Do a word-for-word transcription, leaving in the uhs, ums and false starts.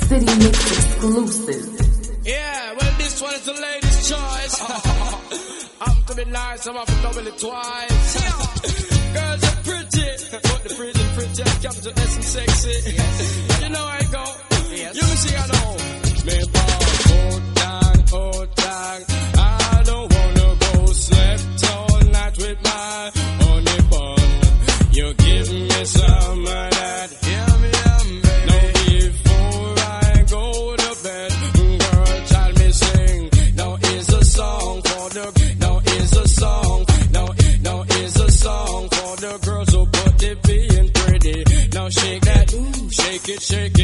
City Mix exclusive. Yeah, well, this one is the ladies' choice. I'm to be nice, I'm up to double it twice. Girls are pretty, but the pretty, pretty, capital S and sexy. You know I go. You me sing I know. Me ball, hold down, hold down. I don't wanna go slept all night with my honey bun. You give me some of that. Yum, yum, baby. Now before I go to bed, girl, tell me sing. Now is a song for the, now is a song. Now, now is a song for the girls who put it being pretty. Now shake that, ooh, shake it, shake it.